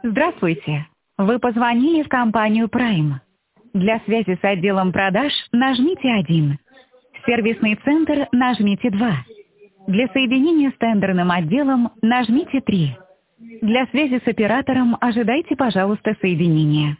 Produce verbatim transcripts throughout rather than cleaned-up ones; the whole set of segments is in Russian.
Здравствуйте. Вы позвонили в компанию Prime. Для связи с отделом продаж нажмите один. Сервисный центр нажмите два. Для соединения с тендерным отделом нажмите три. Для связи с оператором ожидайте, пожалуйста, соединения.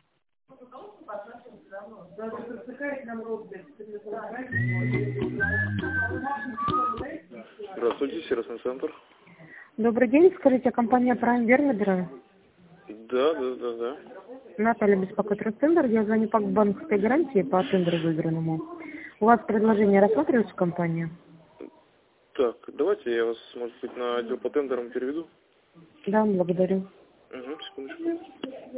Здравствуйте, сервисный центр. Добрый день, скажите, компания Prime верно беру? Да, да, да, да. Наталья беспокоит Ростендер, я звоню по банковской гарантии по тендеру выигранному. У вас предложение рассматривается в компании? Так, давайте я вас, может быть, на отдел по тендерам переведу. Да, благодарю. Угу, секундочку.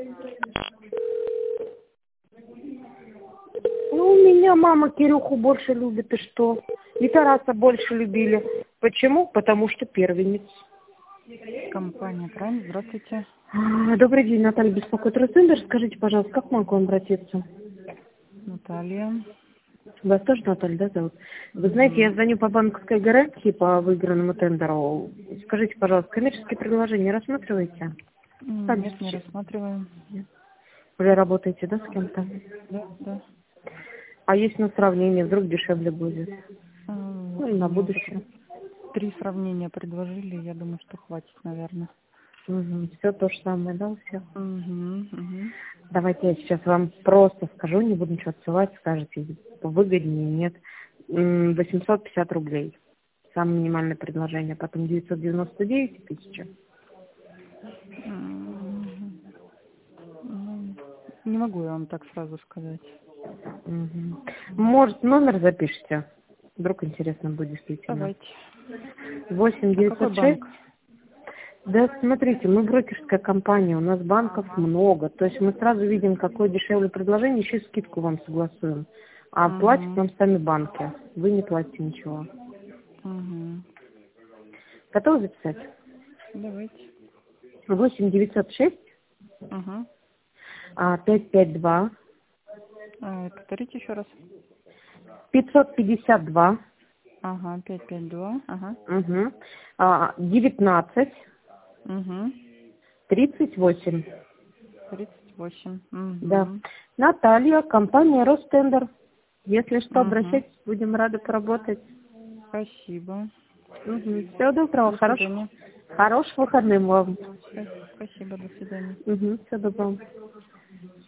Ну, у меня мама Кирюху больше любит, и что? И Тараса больше любили. Почему? Потому что первенец. Компания Prime, здравствуйте. А, Добрый день, Наталья беспокоит Ростендер. Скажите, пожалуйста, как могу к вам обратиться? Наталья. Вас тоже Наталья, да, зовут? Вы знаете, я звоню по банковской гарантии по выигранному тендеру. Скажите, пожалуйста, коммерческие предложения рассматриваете? Нет, не рассматриваем. Уже работаете, да, с кем-то? Да, да. А есть на сравнение, вдруг дешевле будет? А, Ну, и на будущее. Три сравнения предложили, я думаю, что хватит, наверное. Угу. Все то же самое, да, у всех? Угу, угу. Давайте я сейчас вам просто скажу, не буду ничего отсылать, скажете, выгоднее, нет. М, восемьсот пятьдесят рублей. Самое минимальное предложение. Потом девятьсот девяносто девять тысяч. Ну, не могу я вам так сразу сказать. Угу. Может, номер запишите? Вдруг интересно будет действительно. Давайте. восемь А какой девятьсот шесть. банк? Да, смотрите, мы брокерская компания, у нас банков много. То есть мы сразу видим, какое дешевле предложение, еще и скидку вам согласуем. А Угу. платят нам сами банки. Вы не платите ничего. Угу. Готовы записать? Давайте. восемь девятьсот шесть Угу. пятьсот пятьдесят два А, повторите еще раз. пятьсот пятьдесят два Ага, пять пять два. Ага. угу. девятнадцать Угу. тридцать восемь. тридцать восемь. Угу. Да. Наталья, компания Ростендер. Если что, Угу. обращайтесь, будем рады поработать. Спасибо. Угу. Всего доброго, До хорош... свидания. хороших выходных вам. Спасибо, до свидания. Угу. Всего доброго.